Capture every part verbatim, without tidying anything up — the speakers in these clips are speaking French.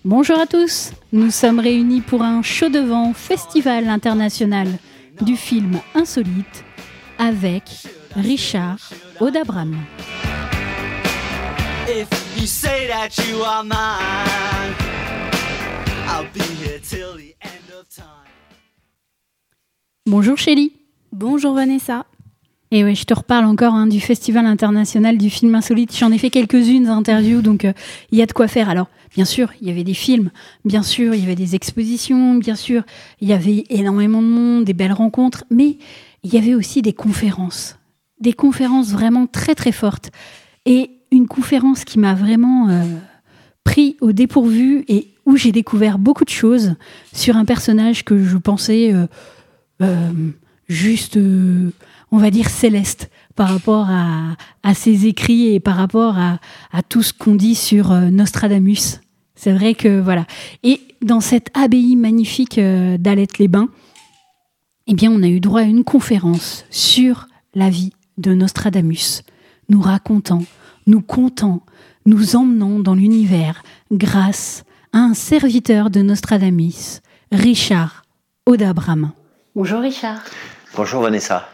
Bonjour à tous, nous sommes réunis pour un show devant Festival international du film insolite avec Richard Audabram. If you say that you are mine, I'll be here till the end of time. Bonjour Chélie. Bonjour Vanessa. Et ouais, je te reparle encore hein, du Festival international du film insolite. J'en ai fait quelques-unes interviews, donc il euh, y a de quoi faire. Alors, bien sûr, il y avait des films, bien sûr, il y avait des expositions, bien sûr, il y avait énormément de monde, des belles rencontres, mais il y avait aussi des conférences. Des conférences vraiment très très fortes. Et une conférence qui m'a vraiment euh, pris au dépourvu et où j'ai découvert beaucoup de choses sur un personnage que je pensais euh, euh, juste... Euh, on va dire céleste, par rapport à, à ses écrits et par rapport à, à tout ce qu'on dit sur euh, Nostradamus. C'est vrai que voilà. Et dans cette abbaye magnifique euh, d'Alette-les-Bains, eh bien, on a eu droit à une conférence sur la vie de Nostradamus, nous racontant, nous contant, nous emmenant dans l'univers grâce à un serviteur de Nostradamus, Richard Audabram. Bonjour Richard. Bonjour Vanessa.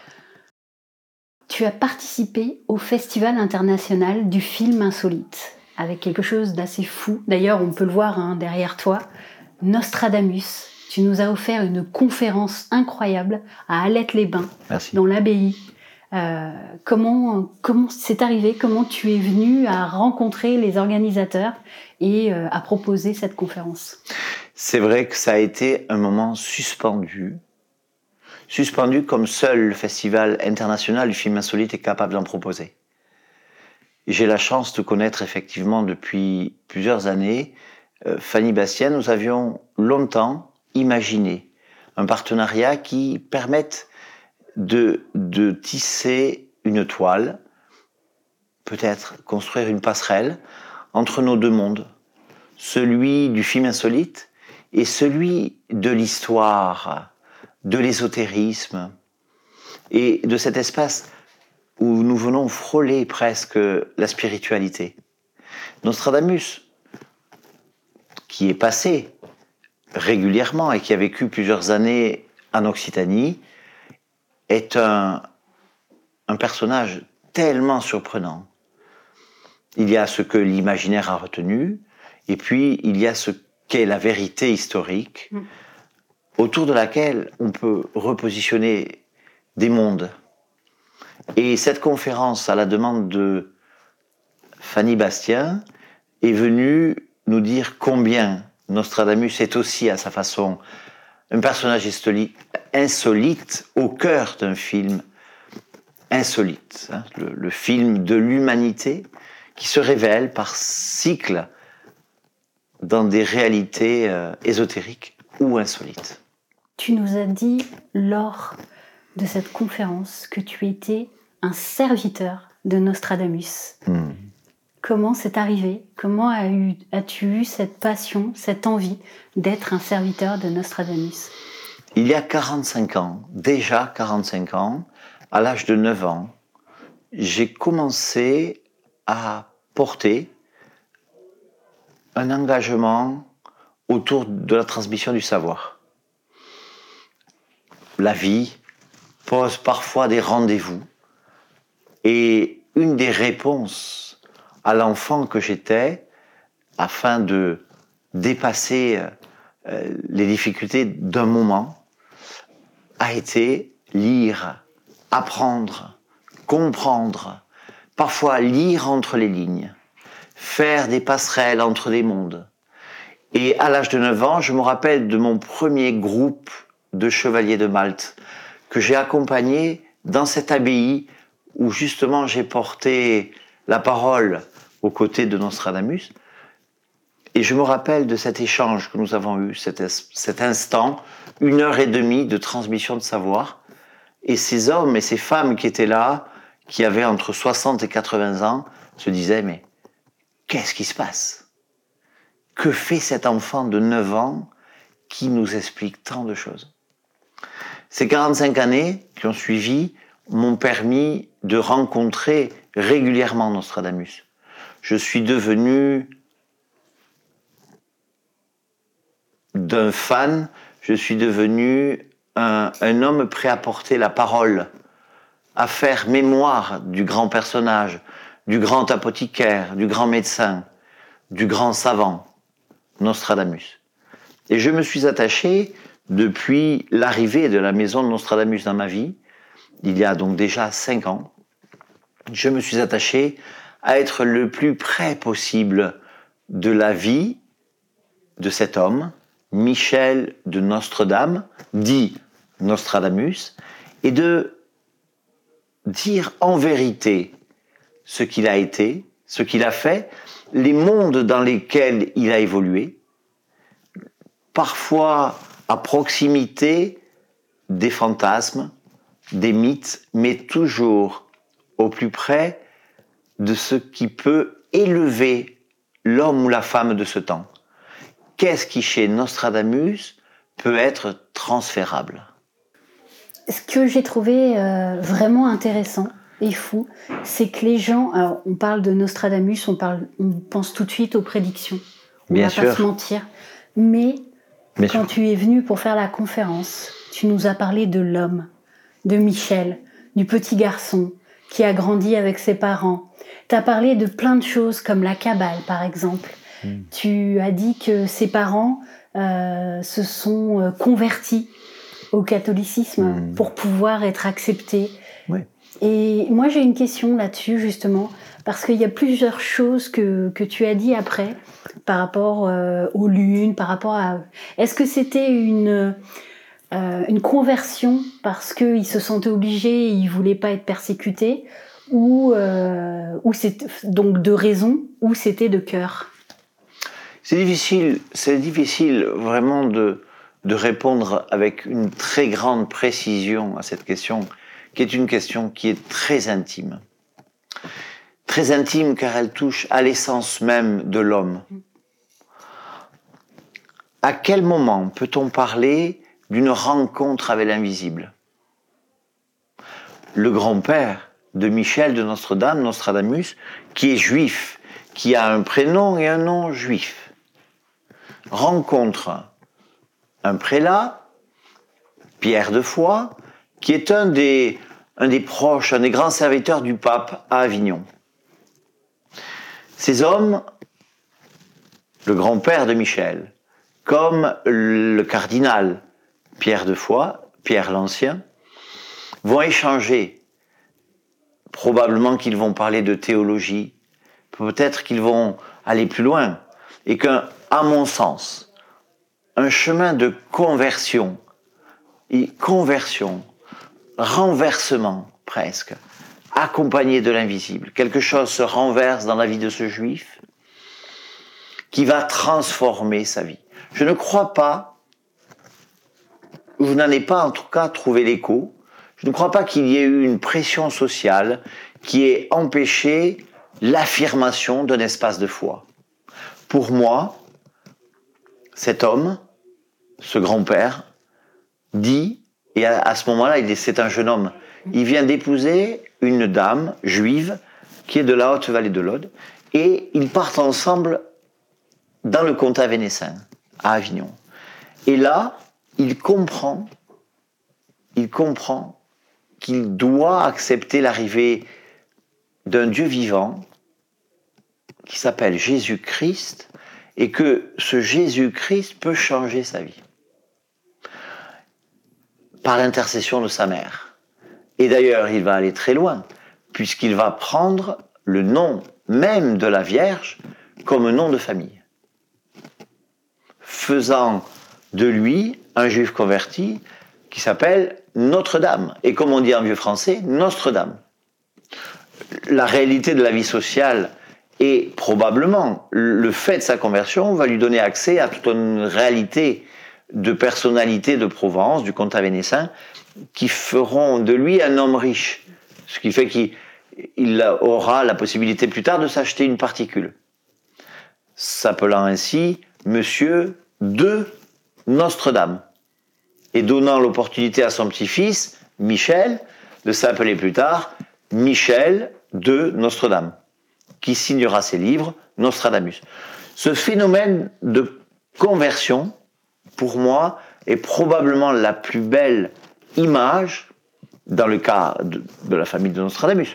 Tu as participé au Festival international du film insolite, avec quelque chose d'assez fou. D'ailleurs, on peut le voir hein, derrière toi, Nostradamus. Tu nous as offert une conférence incroyable à Alette-les-Bains, Merci. Dans l'abbaye. Euh, comment, comment c'est arrivé? Comment tu es venu à rencontrer les organisateurs et euh, à proposer cette conférence? C'est vrai que ça a été un moment suspendu. Suspendu comme seul le Festival international du film insolite est capable d'en proposer. J'ai la chance de connaître effectivement depuis plusieurs années euh, Fanny Bastien. Nous avions longtemps imaginé un partenariat qui permette de, de tisser une toile, peut-être construire une passerelle entre nos deux mondes, celui du film insolite et celui de l'histoire, de l'ésotérisme et de cet espace où nous venons frôler presque la spiritualité. Nostradamus, qui est passé régulièrement et qui a vécu plusieurs années en Occitanie, est un, un personnage tellement surprenant. Il y a ce que l'imaginaire a retenu, et puis il y a ce qu'est la vérité historique, mmh. autour de laquelle on peut repositionner des mondes. Et cette conférence, à la demande de Fanny Bastien, est venue nous dire combien Nostradamus est aussi, à sa façon, un personnage insolite au cœur d'un film insolite. Hein, le, le film de l'humanité qui se révèle par cycle dans des réalités euh, ésotériques ou insolites. Tu nous as dit lors de cette conférence que tu étais un serviteur de Nostradamus. Mmh. Comment c'est arrivé? Comment as eu, as-tu eu cette passion, cette envie d'être un serviteur de Nostradamus? Il y a quarante-cinq ans, déjà quarante-cinq ans, à l'âge de neuf ans, j'ai commencé à porter un engagement autour de la transmission du savoir. La vie pose parfois des rendez-vous et une des réponses à l'enfant que j'étais, afin de dépasser euh, les difficultés d'un moment, a été lire, apprendre, comprendre, parfois lire entre les lignes, faire des passerelles entre les mondes. Et à l'âge de neuf ans, je me rappelle de mon premier groupe de chevaliers de Malte, que j'ai accompagné dans cette abbaye où justement j'ai porté la parole aux côtés de Nostradamus. Et je me rappelle de cet échange que nous avons eu, cet, cet instant, une heure et demie de transmission de savoir. Et ces hommes et ces femmes qui étaient là, qui avaient entre soixante et quatre-vingts ans, se disaient, mais qu'est-ce qui se passe? Que fait cet enfant de neuf ans qui nous explique tant de choses? Ces quarante-cinq années qui ont suivi m'ont permis de rencontrer régulièrement Nostradamus. Je suis devenu d'un fan, je suis devenu un, un homme prêt à porter la parole, à faire mémoire du grand personnage, du grand apothicaire, du grand médecin, du grand savant, Nostradamus. Et je me suis attaché, depuis l'arrivée de la maison de Nostradamus dans ma vie, il y a donc déjà cinq ans, je me suis attaché à être le plus près possible de la vie de cet homme, Michel de Nostredame, dit Nostradamus, et de dire en vérité ce qu'il a été, ce qu'il a fait, les mondes dans lesquels il a évolué, parfois à proximité des fantasmes, des mythes, mais toujours au plus près de ce qui peut élever l'homme ou la femme de ce temps. Qu'est-ce qui, chez Nostradamus, peut être transférable? Ce que j'ai trouvé euh, vraiment intéressant et fou, c'est que les gens, alors on parle de Nostradamus, on, parle, on pense tout de suite aux prédictions. On Bien va sûr. pas se mentir. Mais Bien quand sûr. tu es venu pour faire la conférence, tu nous as parlé de l'homme, de Michel, du petit garçon qui a grandi avec ses parents. Tu as parlé de plein de choses comme la Kabbale, par exemple. Mm. Tu as dit que ses parents euh, se sont euh, convertis au catholicisme mmh. pour pouvoir être acceptés. Oui. Et moi, j'ai une question là-dessus, justement, parce qu'il y a plusieurs choses que, que tu as dit après, par rapport euh, aux lunes, par rapport à... Est-ce que c'était une, euh, une conversion parce qu'ils se sentaient obligés et ils ne voulaient pas être persécutés, ou, euh, ou c'était donc de raison, ou c'était de cœur? C'est difficile, c'est difficile vraiment de... de répondre avec une très grande précision à cette question, qui est une question qui est très intime. Très intime car elle touche à l'essence même de l'homme. À quel moment peut-on parler d'une rencontre avec l'invisible? Le grand-père de Michel de Nostredame, Nostradamus, qui est juif, qui a un prénom et un nom juif, rencontre un prélat, Pierre de Foix, qui est un des, un des proches, un des grands serviteurs du pape à Avignon. Ces hommes, le grand-père de Michel, comme le cardinal Pierre de Foix, Pierre l'Ancien, vont échanger. Probablement qu'ils vont parler de théologie, peut-être qu'ils vont aller plus loin, et qu'à mon sens, un chemin de conversion, et conversion, renversement presque, accompagné de l'invisible. Quelque chose se renverse dans la vie de ce juif qui va transformer sa vie. Je ne crois pas, je n'en ai pas en tout cas trouvé l'écho, je ne crois pas qu'il y ait eu une pression sociale qui ait empêché l'affirmation d'un espace de foi. Pour moi, cet homme, ce grand-père, dit, et à, à ce moment-là, il est, c'est un jeune homme, il vient d'épouser une dame juive qui est de la haute vallée de l'Aude, et ils partent ensemble dans le comtat vénécin, à Avignon. Et là, il comprend, il comprend qu'il doit accepter l'arrivée d'un Dieu vivant qui s'appelle Jésus-Christ, et que ce Jésus-Christ peut changer sa vie par l'intercession de sa mère. Et d'ailleurs, il va aller très loin, puisqu'il va prendre le nom même de la Vierge comme nom de famille, faisant de lui un juif converti qui s'appelle Notre-Dame, et comme on dit en vieux français, Nostre-Dame. La réalité de la vie sociale et probablement le fait de sa conversion va lui donner accès à toute une réalité de personnalité de Provence, du comtat vénécin, qui feront de lui un homme riche. Ce qui fait qu'il aura la possibilité plus tard de s'acheter une particule, s'appelant ainsi Monsieur de Nostredame, et donnant l'opportunité à son petit-fils, Michel, de s'appeler plus tard Michel de Nostredame, qui signera ses livres Nostradamus. Ce phénomène de conversion pour moi, est probablement la plus belle image, dans le cas de, de la famille de Nostradamus,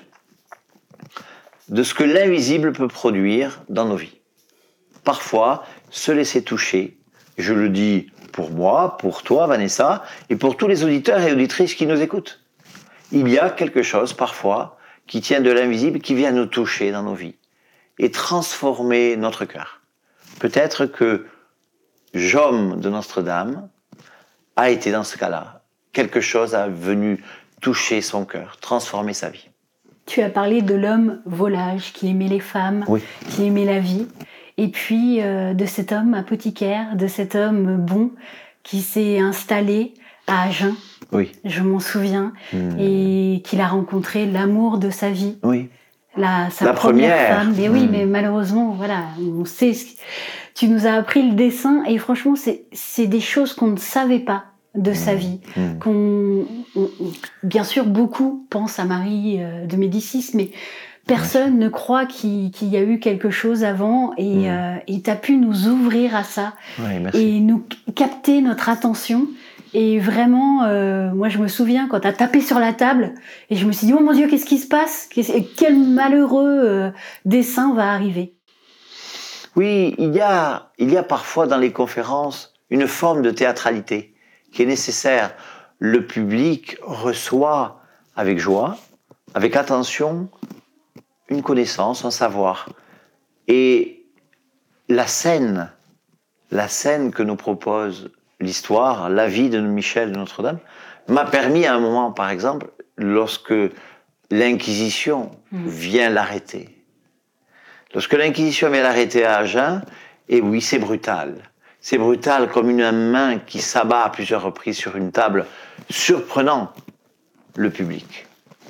de ce que l'invisible peut produire dans nos vies. Parfois, se laisser toucher, je le dis pour moi, pour toi, Vanessa, et pour tous les auditeurs et auditrices qui nous écoutent. Il y a quelque chose, parfois, qui tient de l'invisible, qui vient nous toucher dans nos vies et transformer notre cœur. Peut-être que Job de Notre-Dame a été dans ce cas-là. Quelque chose a venu toucher son cœur, transformer sa vie. Tu as parlé de l'homme volage, qui aimait les femmes, oui. qui aimait la vie, et puis euh, de cet homme apothicaire, de cet homme bon, qui s'est installé à Agen, oui. je m'en souviens, mmh. et qu'il a rencontré l'amour de sa vie. Oui. La, sa la première, première femme. Mais oui, mmh. mais malheureusement, voilà, on sait. Tu nous as appris le dessin, et franchement, c'est, c'est des choses qu'on ne savait pas de mmh. sa vie. Mmh. Qu'on, on, on, bien sûr, beaucoup pensent à Marie euh, de Médicis, mais personne ne croit qu'il, qu'il y a eu quelque chose avant, et mmh. euh, et t'as pu nous ouvrir à ça, oui, merci. Et nous capter notre attention. Et vraiment, euh, moi je me souviens quand t'as tapé sur la table, et je me suis dit, oh mon Dieu, qu'est-ce qui se passe ? Quel malheureux euh, dessin va arriver ? Oui, il y a, il y a parfois dans les conférences une forme de théâtralité qui est nécessaire. Le public reçoit avec joie, avec attention, une connaissance, un savoir. Et la scène, la scène que nous propose l'histoire, la vie de Michel de Notre-Dame, m'a permis à un moment, par exemple, lorsque l'Inquisition mmh. vient l'arrêter. Lorsque l'Inquisition vient l'arrêter à Agen, et oui, c'est brutal. C'est brutal comme une main qui s'abat à plusieurs reprises sur une table, surprenant le public.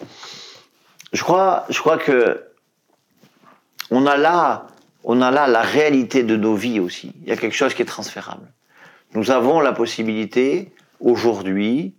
Je crois, je crois que on a là, on a là la réalité de nos vies aussi. Il y a quelque chose qui est transférable. Nous avons la possibilité, aujourd'hui,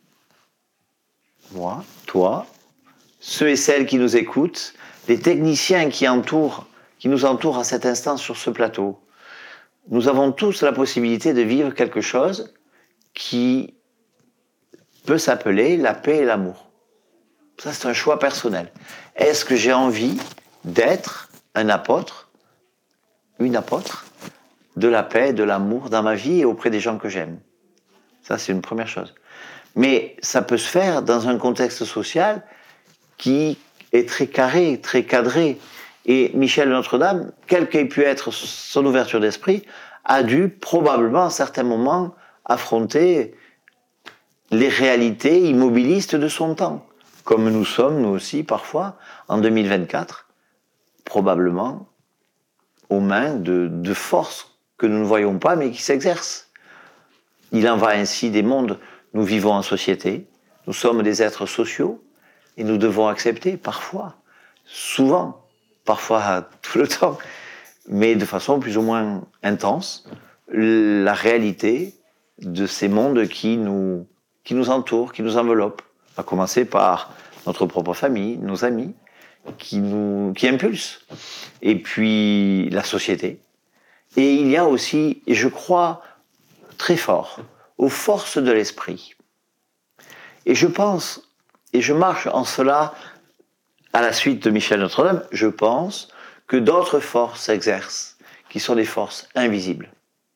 moi, toi, ceux et celles qui nous écoutent, les techniciens qui, entourent, qui nous entourent à cet instant sur ce plateau, nous avons tous la possibilité de vivre quelque chose qui peut s'appeler la paix et l'amour. Ça, c'est un choix personnel. Est-ce que j'ai envie d'être un apôtre, une apôtre de la paix, de l'amour dans ma vie et auprès des gens que j'aime? Ça, c'est une première chose. Mais ça peut se faire dans un contexte social qui est très carré, très cadré. Et Michel de Notre-Dame, quelle qu'ait pu être son ouverture d'esprit, a dû probablement à certains moments affronter les réalités immobilistes de son temps. Comme nous sommes, nous aussi, parfois, en deux mille vingt-quatre, probablement aux mains de, de forces que nous ne voyons pas, mais qui s'exercent. Il en va ainsi des mondes. Nous vivons en société, nous sommes des êtres sociaux, et nous devons accepter, parfois, souvent, parfois tout le temps, mais de façon plus ou moins intense, la réalité de ces mondes qui nous, qui nous entourent, qui nous enveloppent, à commencer par notre propre famille, nos amis, qui nous, qui impulsent, et puis la société. Et il y a aussi, et je crois très fort, aux forces de l'esprit. Et je pense, et je marche en cela à la suite de Michel Notre-Dame, je pense que d'autres forces s'exercent, qui sont des forces invisibles.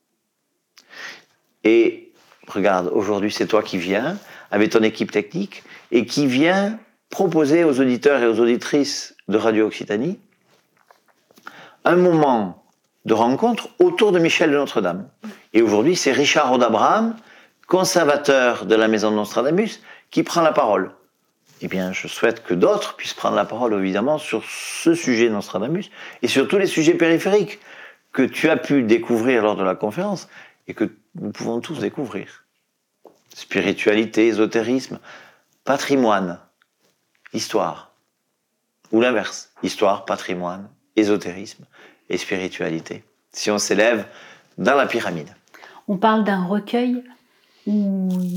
Et regarde, aujourd'hui c'est toi qui viens, avec ton équipe technique, et qui vient proposer aux auditeurs et aux auditrices de Radio Occitanie un moment de rencontre autour de Michel de Notre-Dame. Et aujourd'hui, c'est Richard Rodabraham, conservateur de la maison de Nostradamus, qui prend la parole. Eh bien, je souhaite que d'autres puissent prendre la parole, évidemment, sur ce sujet Nostradamus et sur tous les sujets périphériques que tu as pu découvrir lors de la conférence et que nous pouvons tous découvrir. Spiritualité, ésotérisme, patrimoine, histoire. Ou l'inverse, histoire, patrimoine, ésotérisme et spiritualité. Si on s'élève dans la pyramide. On parle d'un recueil où il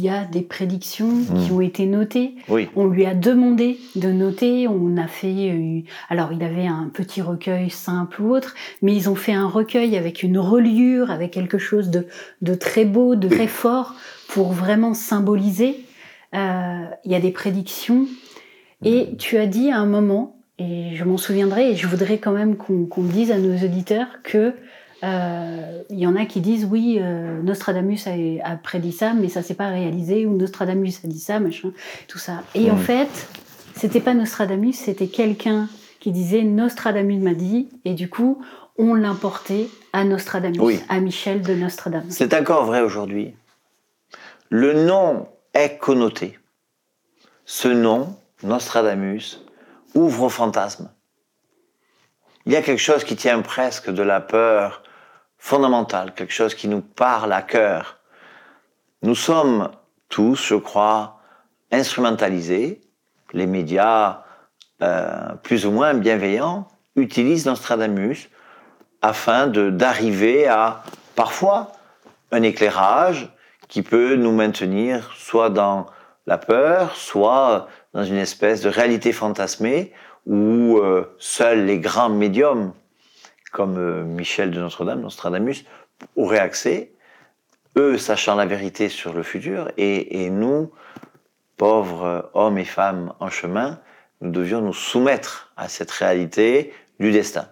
y a des prédictions Mmh. qui ont été notées. Oui. On lui a demandé de noter. On a fait... euh, alors, il avait un petit recueil simple ou autre, mais ils ont fait un recueil avec une reliure, avec quelque chose de, de très beau, de très fort, pour vraiment symboliser. Euh, Il y a des prédictions. Et tu as dit à un moment, et je m'en souviendrai, et je voudrais quand même qu'on qu'on dise à nos auditeurs que euh, il y en a qui disent oui, euh, Nostradamus a, a prédit ça, mais ça s'est pas réalisé, ou Nostradamus a dit ça, machin, tout ça. Et mmh. en fait, c'était pas Nostradamus, c'était quelqu'un qui disait Nostradamus m'a dit, et du coup, on l'importait à Nostradamus, oui. à Michel de Nostradamus. C'est encore vrai aujourd'hui. Le nom est connoté. Ce nom, Nostradamus, ouvre au fantasme. Il y a quelque chose qui tient presque de la peur fondamentale, quelque chose qui nous parle à cœur. Nous sommes tous, je crois, instrumentalisés. Les médias, euh, plus ou moins bienveillants, utilisent Nostradamus afin de, d'arriver à, parfois, un éclairage qui peut nous maintenir soit dans la peur, soit dans une espèce de réalité fantasmée où euh, seuls les grands médiums, comme euh, Michel de Notre-Dame, Nostradamus, auraient accès, eux sachant la vérité sur le futur, et, et nous, pauvres hommes et femmes en chemin, nous devions nous soumettre à cette réalité du destin.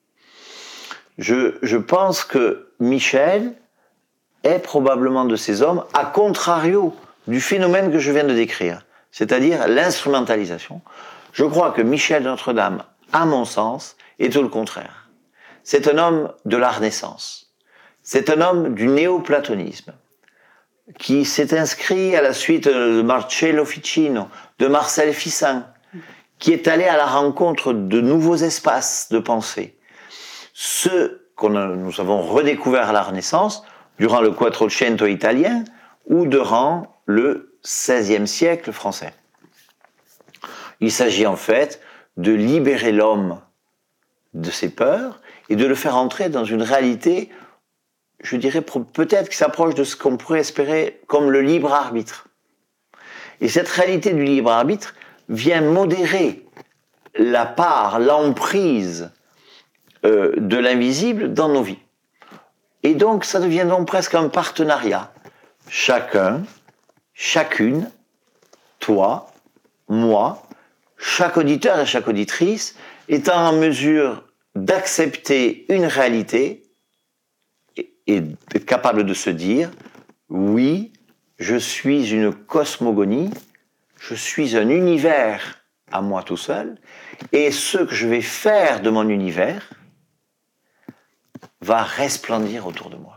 Je, je pense que Michel est probablement de ces hommes, à contrario du phénomène que je viens de décrire, c'est-à-dire l'instrumentalisation. Je crois que Michel de Notre-Dame, à mon sens, est tout le contraire. C'est un homme de la Renaissance. C'est un homme du néoplatonisme, qui s'est inscrit à la suite de Marcello Ficino, de Marcel Fissin, qui est allé à la rencontre de nouveaux espaces de pensée. Ceux que nous avons redécouverts à la Renaissance, durant le Quattrocento italien, ou durant le seizième siècle français. Il s'agit en fait de libérer l'homme de ses peurs et de le faire entrer dans une réalité, je dirais peut-être qui s'approche de ce qu'on pourrait espérer comme le libre arbitre. Et cette réalité du libre arbitre vient modérer la part, l'emprise euh, de l'invisible dans nos vies. Et donc ça devient donc presque un partenariat. Chacun, chacune, toi, moi, chaque auditeur et chaque auditrice étant en mesure d'accepter une réalité et, et d'être capable de se dire « Oui, je suis une cosmogonie, je suis un univers à moi tout seul, et ce que je vais faire de mon univers va resplendir autour de moi. »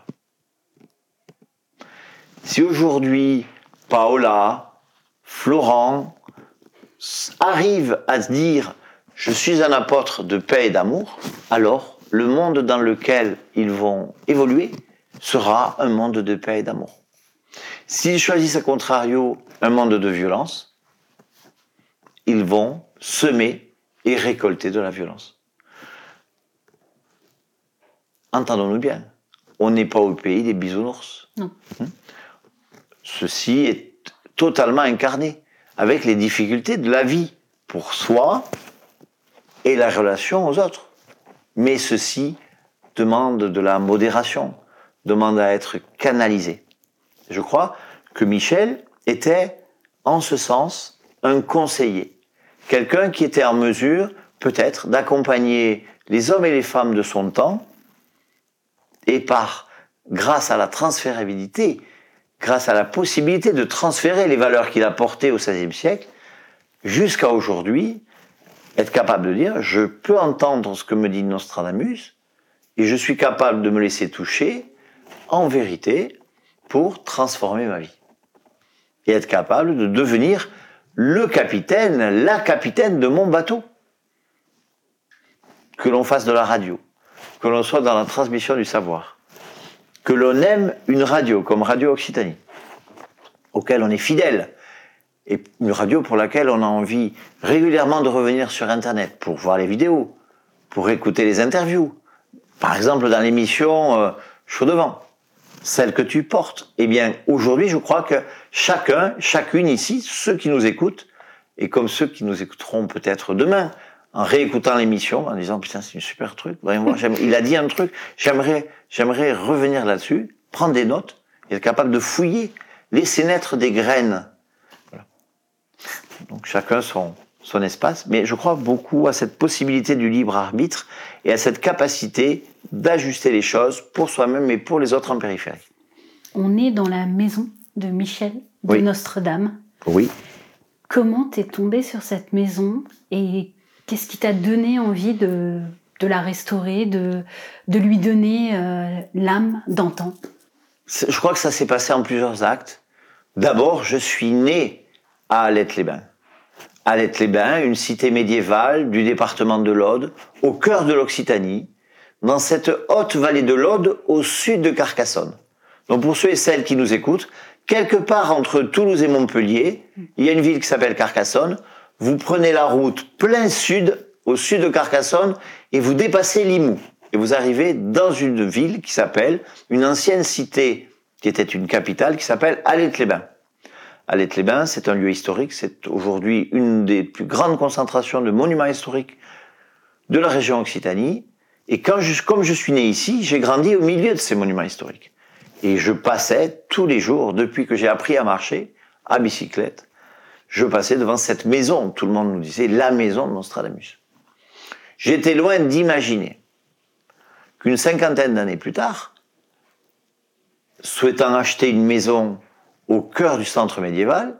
Si aujourd'hui, Paola, Florent arrivent à se dire « Je suis un apôtre de paix et d'amour », alors le monde dans lequel ils vont évoluer sera un monde de paix et d'amour. S'ils choisissent à contrario un monde de violence, ils vont semer et récolter de la violence. Entendons-nous bien, on n'est pas au pays des bisounours. Non. Hum? Ceci est totalement incarné avec les difficultés de la vie pour soi et la relation aux autres. Mais ceci demande de la modération, demande à être canalisé. Je crois que Michel était, en ce sens, un conseiller. Quelqu'un qui était en mesure, peut-être, d'accompagner les hommes et les femmes de son temps et par, grâce à la transférabilité, grâce à la possibilité de transférer les valeurs qu'il a portées au seizième siècle, jusqu'à aujourd'hui, être capable de dire « je peux entendre ce que me dit Nostradamus et je suis capable de me laisser toucher en vérité pour transformer ma vie. » Et être capable de devenir le capitaine, la capitaine de mon bateau. Que l'on fasse de la radio, que l'on soit dans la transmission du savoir, que l'on aime une radio comme Radio Occitanie, auquel on est fidèle, et une radio pour laquelle on a envie régulièrement de revenir sur Internet pour voir les vidéos, pour écouter les interviews. Par exemple, dans l'émission euh, Chaud devant. celle que tu portes. Eh bien, aujourd'hui, je crois que chacun, chacune ici, ceux qui nous écoutent, et comme ceux qui nous écouteront peut-être demain, en réécoutant l'émission, en disant, putain, c'est une super truc, voyons voir, il a dit un truc, j'aimerais, j'aimerais revenir là-dessus, prendre des notes, et être capable de fouiller, laisser naître des graines. Voilà. Donc, chacun son, son espace, mais je crois beaucoup à cette possibilité du libre arbitre et à cette capacité d'ajuster les choses pour soi-même et pour les autres en périphérie. On est dans la maison de Michel de Oui. Notre-Dame. Oui. Comment t'es tombé sur cette maison et qu'est-ce qui t'a donné envie de, de la restaurer, de, de lui donner euh, l'âme d'antan? Je crois que ça s'est passé en plusieurs actes. D'abord, je suis né à Alette-les-Bains. Alette-les-Bains, une cité médiévale du département de l'Aude, au cœur de l'Occitanie, dans cette haute vallée de l'Aude, au sud de Carcassonne. Donc pour ceux et celles qui nous écoutent, quelque part entre Toulouse et Montpellier, il y a une ville qui s'appelle Carcassonne. Vous prenez la route plein sud, au sud de Carcassonne, et vous dépassez Limoux. Et vous arrivez dans une ville qui s'appelle, une ancienne cité qui était une capitale, qui s'appelle Alette-les-Bains. Alette-les-Bains, c'est un lieu historique, c'est aujourd'hui une des plus grandes concentrations de monuments historiques de la région Occitanie. Et quand je, comme je suis né ici, j'ai grandi au milieu de ces monuments historiques. Et je passais tous les jours, depuis que j'ai appris à marcher, à bicyclette, je passais devant cette maison, tout le monde nous disait, la maison de Nostradamus. J'étais loin d'imaginer qu'une cinquantaine d'années plus tard, souhaitant acheter une maison au cœur du centre médiéval,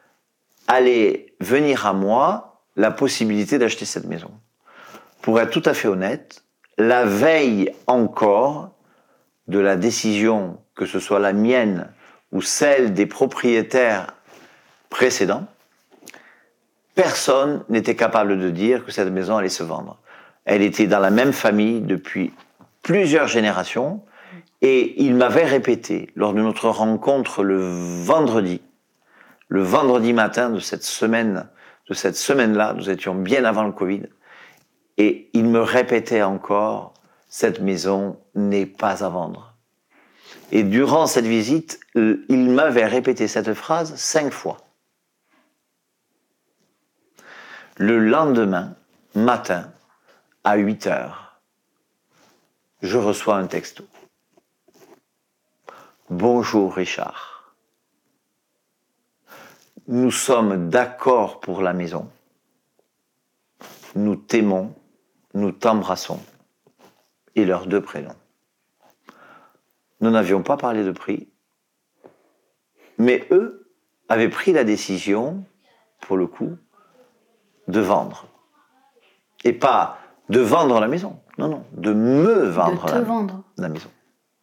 allait venir à moi la possibilité d'acheter cette maison. Pour être tout à fait honnête, la veille encore de la décision, que ce soit la mienne ou celle des propriétaires précédents, personne n'était capable de dire que cette maison allait se vendre. Elle était dans la même famille depuis plusieurs générations et il m'avait répété lors de notre rencontre le vendredi, le vendredi matin de cette semaine, de cette semaine-là, nous étions bien avant le Covid, et il me répétait encore, cette maison n'est pas à vendre. Et durant cette visite, il m'avait répété cette phrase cinq fois. Le lendemain matin, à huit heures, je reçois un texto. Bonjour Richard. Nous sommes d'accord pour la maison. Nous t'aimons, nous t'embrassons. Et leurs deux prénoms. Nous n'avions pas parlé de prix, mais eux avaient pris la décision, pour le coup, de vendre. Et pas de vendre la maison, non, non, de me vendre, de te la, vendre. la maison.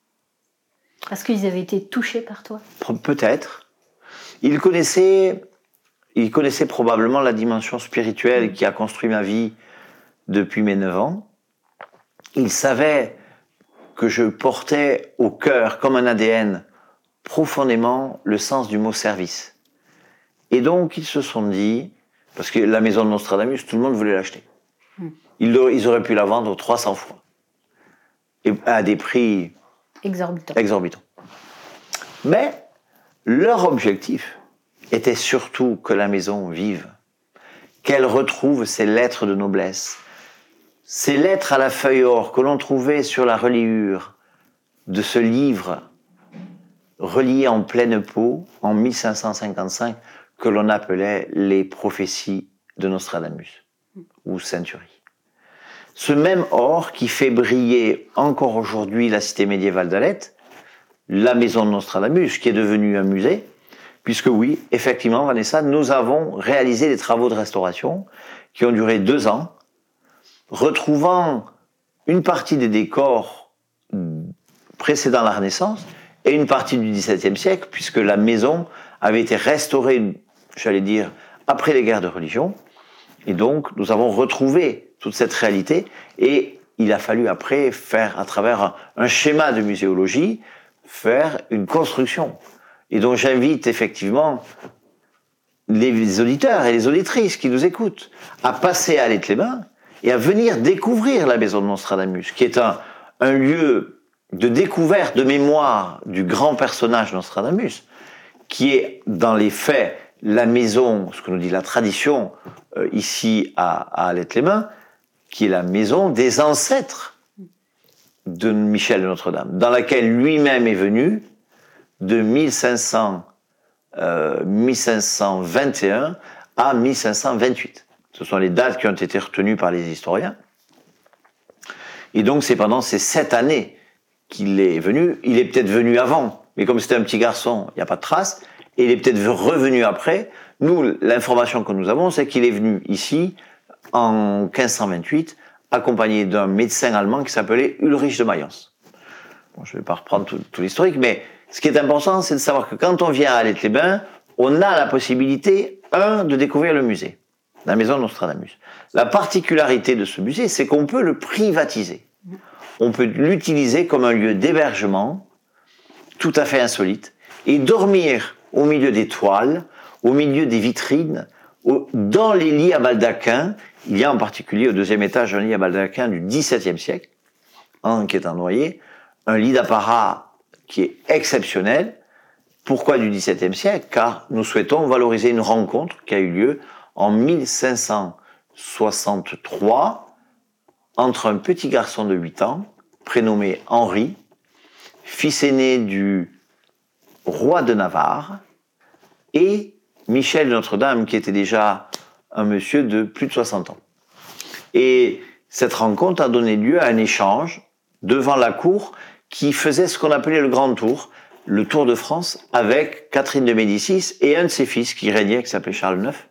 Parce qu'ils avaient été touchés par toi. Peut-être. Ils connaissaient, ils connaissaient probablement la dimension spirituelle qui a construit ma vie depuis mes neuf ans. Ils savaient que je portais au cœur, comme un A D N, profondément le sens du mot service. Et donc, ils se sont dit, parce que la maison de Nostradamus, tout le monde voulait l'acheter. Hmm. Ils, ils auraient pu la vendre trois cents fois. Et à des prix exorbitants. exorbitants. Mais leur objectif était surtout que la maison vive, qu'elle retrouve ses lettres de noblesse, ces lettres à la feuille or que l'on trouvait sur la reliure de ce livre relié en pleine peau en mille cinq cent cinquante-cinq que l'on appelait les prophéties de Nostradamus ou Century. Ce même or qui fait briller encore aujourd'hui la cité médiévale d'Alette, la maison de Nostradamus qui est devenue un musée, puisque oui, effectivement Vanessa, nous avons réalisé des travaux de restauration qui ont duré deux ans, retrouvant une partie des décors précédant la Renaissance et une partie du dix-septième siècle, puisque la maison avait été restaurée, j'allais dire, après les guerres de religion. Et donc, nous avons retrouvé toute cette réalité et il a fallu après faire, à travers un, un schéma de muséologie, faire une construction. Et donc, j'invite effectivement les auditeurs et les auditrices qui nous écoutent à passer à Alette-les-Bains et à venir découvrir la maison de Nostradamus, qui est un, un lieu de découverte, de mémoire du grand personnage Nostradamus, qui est dans les faits la maison, ce que nous dit la tradition euh, ici à, à Alette-les-Bains, qui est la maison des ancêtres de Michel de Notre-Dame, dans laquelle lui-même est venu de mille cinq cents, euh, mille cinq cent vingt et un à mille cinq cent vingt-huit. Ce sont les dates qui ont été retenues par les historiens. Et donc c'est pendant ces sept années qu'il est venu. Il est peut-être venu avant, mais comme c'était un petit garçon, il n'y a pas de trace. Et il est peut-être revenu après. Nous, l'information que nous avons, c'est qu'il est venu ici en quinze cent vingt-huit, accompagné d'un médecin allemand qui s'appelait Ulrich de Mayence. Bon, je ne vais pas reprendre tout, tout l'historique, mais ce qui est important, c'est de savoir que quand on vient à Alette-les-Bains, on a la possibilité, un, de découvrir le musée, la maison de Nostradamus. La particularité de ce musée, c'est qu'on peut le privatiser. On peut l'utiliser comme un lieu d'hébergement tout à fait insolite et dormir au milieu des toiles, au milieu des vitrines, au, dans les lits à baldaquin. Il y a en particulier au deuxième étage un lit à baldaquin du dix-septième siècle, hein, qui est en noyer, un lit d'apparat qui est exceptionnel. Pourquoi du dix-septième siècle? Car nous souhaitons valoriser une rencontre qui a eu lieu en mille cinq cent soixante-trois entre un petit garçon de huit ans, prénommé Henri, fils aîné du roi de Navarre, et Michel de Notre-Dame, qui était déjà un monsieur de plus de soixante ans. Et cette rencontre a donné lieu à un échange devant la cour qui faisait ce qu'on appelait le Grand Tour, le Tour de France, avec Catherine de Médicis et un de ses fils qui régnait, qui s'appelait Charles neuf.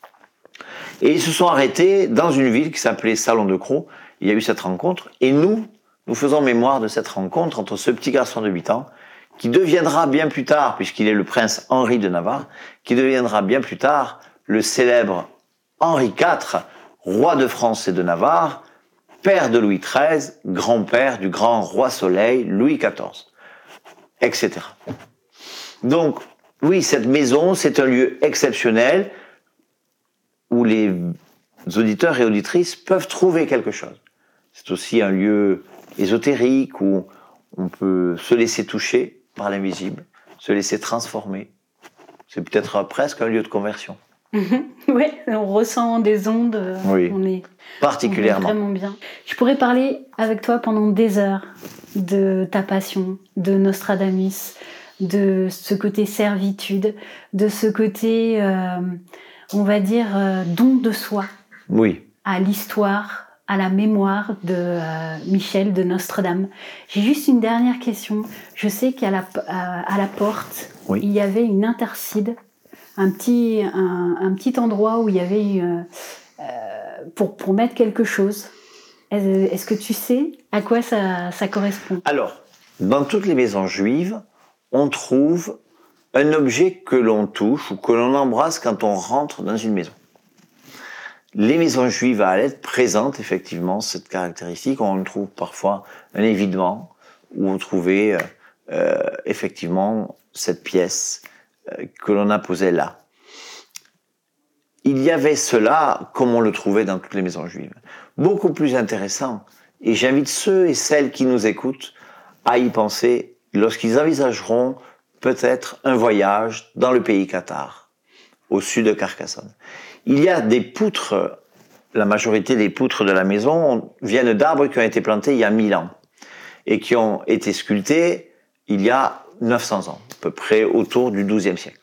Et ils se sont arrêtés dans une ville qui s'appelait Salon de Crau. Il y a eu cette rencontre, et nous, nous faisons mémoire de cette rencontre entre ce petit garçon de huit ans, qui deviendra bien plus tard, puisqu'il est le prince Henri de Navarre, qui deviendra bien plus tard le célèbre Henri quatre, roi de France et de Navarre, père de Louis treize, grand-père du grand roi Soleil, Louis quatorze, et cetera. Donc, oui, cette maison, c'est un lieu exceptionnel où les auditeurs et auditrices peuvent trouver quelque chose. C'est aussi un lieu ésotérique où on peut se laisser toucher par l'invisible, se laisser transformer. C'est peut-être presque un lieu de conversion. Oui, on ressent des ondes. Oui, on est, particulièrement. On est vraiment bien. Je pourrais parler avec toi pendant des heures de ta passion, de Nostradamus, de ce côté servitude, de ce côté, euh, on va dire, euh, don de soi. Oui. À l'histoire, à la mémoire de euh, Michel de Notre-Dame. J'ai juste une dernière question. Je sais qu'à la, à, à la porte, oui, il y avait une intercide, un petit, un, un petit endroit où il y avait euh, euh, pour, pour mettre quelque chose. Est-ce, est-ce que tu sais à quoi ça, ça correspond? Alors, dans toutes les maisons juives, on trouve un objet que l'on touche ou que l'on embrasse quand on rentre dans une maison. Les maisons juives à Alette présentent effectivement cette caractéristique. On trouve parfois un évidement où on trouvait euh, effectivement cette pièce euh, que l'on a posée là. Il y avait cela comme on le trouvait dans toutes les maisons juives. Beaucoup plus intéressant, et j'invite ceux et celles qui nous écoutent à y penser lorsqu'ils envisageront peut-être un voyage dans le pays cathare, au sud de Carcassonne. Il y a des poutres, la majorité des poutres de la maison viennent d'arbres qui ont été plantés il y a mille ans et qui ont été sculptés il y a neuf cents ans, à peu près autour du douzième siècle.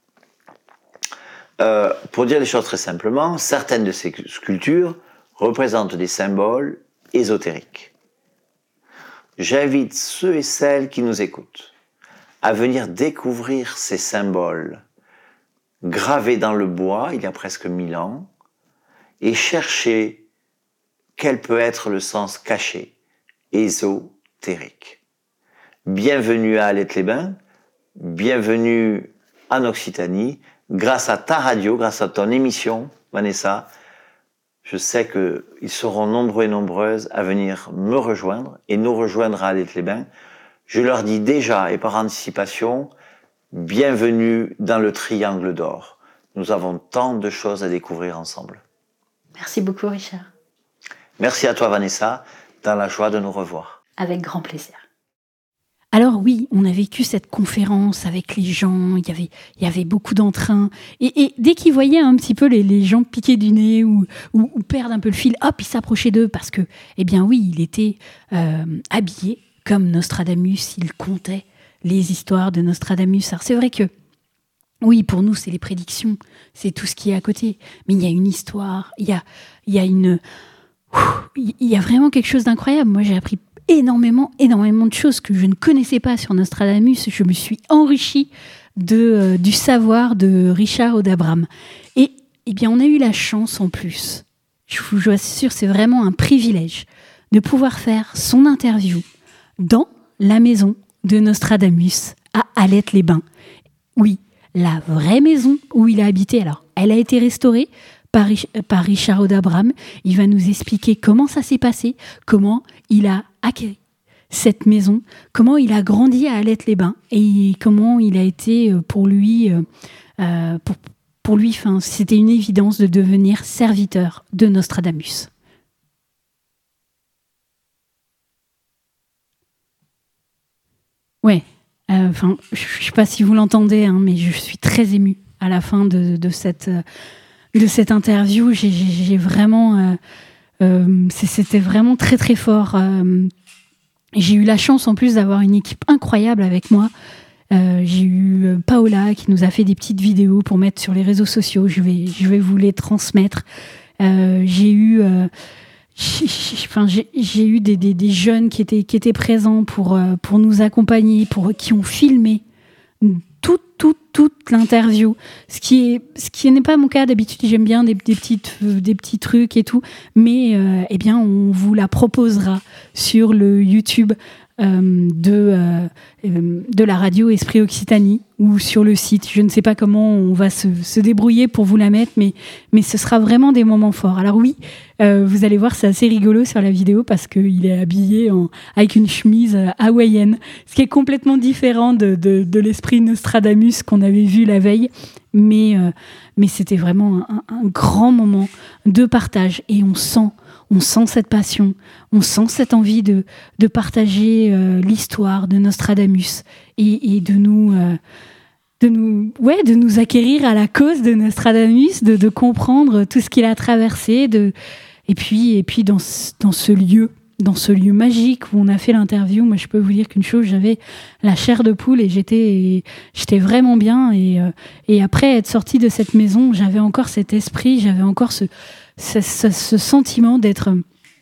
Euh, pour dire les choses très simplement, certaines de ces sculptures représentent des symboles ésotériques. J'invite ceux et celles qui nous écoutent à venir découvrir ces symboles gravé dans le bois il y a presque mille ans, et chercher quel peut être le sens caché, ésotérique. Bienvenue à Alette-les-Bains, bienvenue en Occitanie, grâce à ta radio, grâce à ton émission, Vanessa. Je sais qu'ils seront nombreux et nombreuses à venir me rejoindre et nous rejoindre à Alette-les-Bains. Je leur dis déjà, et par anticipation, bienvenue dans le Triangle d'Or. Nous avons tant de choses à découvrir ensemble. Merci beaucoup, Richard. Merci à toi, Vanessa, dans la joie de nous revoir. Avec grand plaisir. Alors oui, on a vécu cette conférence avec les gens, il y avait, il y avait beaucoup d'entrain. Et, et dès qu'ils voyaient un petit peu les, les gens piquer du nez ou, ou, ou perdre un peu le fil, hop, ils s'approchaient d'eux parce que, eh bien oui, il était euh, habillé comme Nostradamus, il contait les histoires de Nostradamus. Alors c'est vrai que, oui, pour nous, c'est les prédictions, c'est tout ce qui est à côté. Mais il y a une histoire, il y a, il y a une... Il y a vraiment quelque chose d'incroyable. Moi, j'ai appris énormément, énormément de choses que je ne connaissais pas sur Nostradamus. Je me suis enrichie de, euh, du savoir de Richard Audabram. Et eh bien, on a eu la chance en plus. Je vous, je vous assure, c'est vraiment un privilège de pouvoir faire son interview dans la maison de Nostradamus à Alette-les-Bains. Oui, la vraie maison où il a habité. Alors, elle a été restaurée par, par Richard Audabram. Il va nous expliquer comment ça s'est passé, comment il a acquis cette maison, comment il a grandi à Alette-les-Bains et comment il a été pour lui, euh, pour, pour lui, enfin, c'était une évidence de devenir serviteur de Nostradamus. Ouais, enfin, euh, je ne sais pas si vous l'entendez, hein, mais je suis très émue à la fin de, de cette de cette interview. J'ai, j'ai, j'ai vraiment, euh, euh, c'était vraiment très très fort. Euh, j'ai eu la chance en plus d'avoir une équipe incroyable avec moi. Euh, j'ai eu Paola qui nous a fait des petites vidéos pour mettre sur les réseaux sociaux. Je vais, je vais vous les transmettre. Euh, j'ai eu, euh, j'ai, enfin, j'ai, j'ai eu des, des, des jeunes qui étaient, qui étaient présents pour, euh, pour nous accompagner, pour, qui ont filmé toute, toute, toute l'interview. Ce qui est, ce qui n'est pas mon cas d'habitude. J'aime bien des, des petites, des petits trucs et tout, mais euh, eh bien, on vous la proposera sur le YouTube euh, de euh, de la radio Esprit Occitanie ou sur le site. Je ne sais pas comment on va se, se débrouiller pour vous la mettre, mais mais ce sera vraiment des moments forts. Alors oui, euh, vous allez voir, c'est assez rigolo sur la vidéo parce qu'il est habillé en, avec une chemise hawaïenne, ce qui est complètement différent de, de, de l'esprit Nostradamus qu'on avait vu la veille. Mais, euh, mais c'était vraiment un, un grand moment de partage et on sent, on sent cette passion, on sent cette envie de, de partager euh, l'histoire de Nostradamus et, et de nous... Euh, de nous, ouais, de nous acquérir à la cause de Nostradamus, de, de comprendre tout ce qu'il a traversé, de, et puis, et puis dans, dans ce lieu, dans ce lieu magique où on a fait l'interview, moi je peux vous dire qu'une chose, j'avais la chair de poule et j'étais, j'étais vraiment bien. Et, et après être sortie de cette maison, j'avais encore cet esprit, j'avais encore ce, ce, ce, ce sentiment d'être,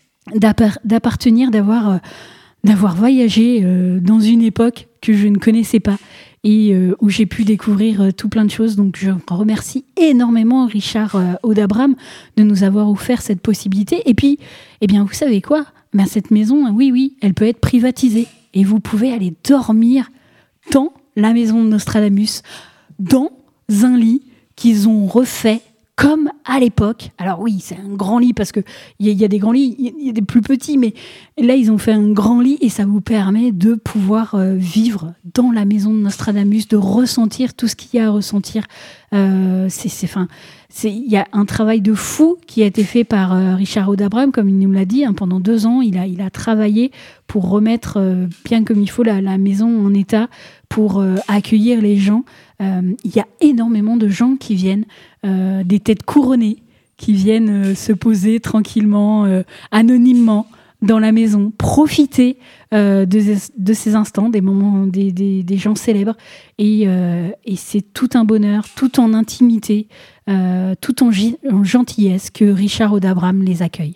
d'appartenir, d'avoir, d'avoir voyagé dans une époque que je ne connaissais pas. Et euh, où j'ai pu découvrir euh, tout plein de choses. Donc je remercie énormément Richard euh, Audabram de nous avoir offert cette possibilité. Et puis, eh bien, vous savez quoi ? Ben, cette maison, oui, oui, elle peut être privatisée. Et vous pouvez aller dormir dans la maison de Nostradamus, dans un lit qu'ils ont refait comme à l'époque. Alors oui, c'est un grand lit parce qu'il y, y a des grands lits, il y, y a des plus petits, mais là, ils ont fait un grand lit et ça vous permet de pouvoir euh, vivre dans la maison de Nostradamus, de ressentir tout ce qu'il y a à ressentir. Euh, c'est, c'est, fin, c'est, il y a un travail de fou qui a été fait par euh, Richard Audabram, comme il nous l'a dit, hein, pendant deux ans, il a, il a travaillé pour remettre euh, bien comme il faut la, la maison en état, pour euh, accueillir les gens. Euh, il y a énormément de gens qui viennent, euh, des têtes couronnées, qui viennent euh, se poser tranquillement, euh, anonymement, dans la maison, profiter euh, de, de ces instants, des moments, des, des, des gens célèbres. Et, euh, et c'est tout un bonheur, tout en intimité, euh, tout en, gi- en gentillesse que Richard Audabram les accueille.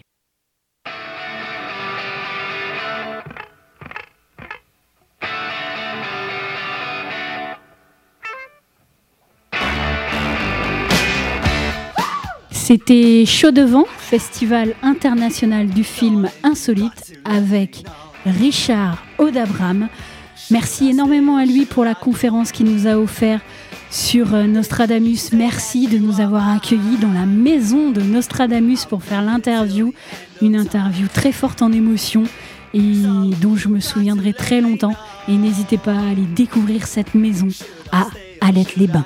C'était Chaud Devant, Festival international du film insolite avec Richard Audabram. Merci énormément à lui pour la conférence qu'il nous a offert sur Nostradamus. Merci de nous avoir accueillis dans la maison de Nostradamus pour faire l'interview. Une interview très forte en émotion et dont je me souviendrai très longtemps. Et n'hésitez pas à aller découvrir cette maison à Alette-les-Bains.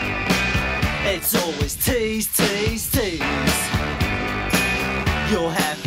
It's always tease, tease, tease. You'll have